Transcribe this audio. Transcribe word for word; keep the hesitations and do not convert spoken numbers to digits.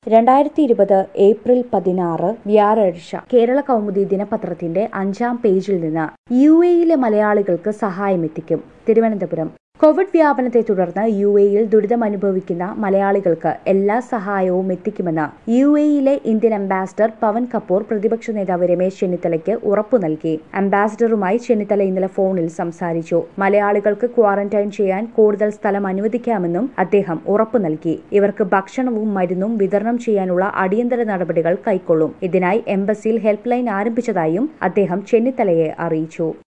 രണ്ടായിരത്തി ഇരുപത് ഏപ്രിൽ പതിനാറ് വ്യാഴാഴ്ച കേരള കൗമുദി ദിനപത്രത്തിന്റെ അഞ്ചാം പേജിൽ നിന്ന് യു എയിലെ മലയാളികൾക്ക് സഹായമെത്തിക്കും. തിരുവനന്തപുരം. കോവിഡ് വ്യാപനത്തെ തുടർന്ന് യു എയിൽ ദുരിതമനുഭവിക്കുന്ന മലയാളികൾക്ക് എല്ലാ സഹായവും എത്തിക്കുമെന്ന് യു എയിലെ ഇന്ത്യൻ അംബാസിഡർ പവൻ കപൂർ പ്രതിപക്ഷ നേതാവ് രമേശ് ചെന്നിത്തലയ്ക്ക് ഉറപ്പു നൽകി. അംബാസിഡറുമായി ചെന്നിത്തല ഇന്നലെ ഫോണിൽ സംസാരിച്ചു. മലയാളികൾക്ക് ക്വാറന്റൈൻ ചെയ്യാൻ കൂടുതൽ സ്ഥലം അനുവദിക്കാമെന്നും അദ്ദേഹം ഉറപ്പു നൽകി. ഇവർക്ക് ഭക്ഷണവും മരുന്നും വിതരണം ചെയ്യാനുള്ള അടിയന്തര നടപടികൾ കൈക്കൊള്ളും. ഇതിനായി എംബസിയിൽ ഹെൽപ്പ് ലൈൻ ആരംഭിച്ചതായും അദ്ദേഹം ചെന്നിത്തലയെ അറിയിച്ചു.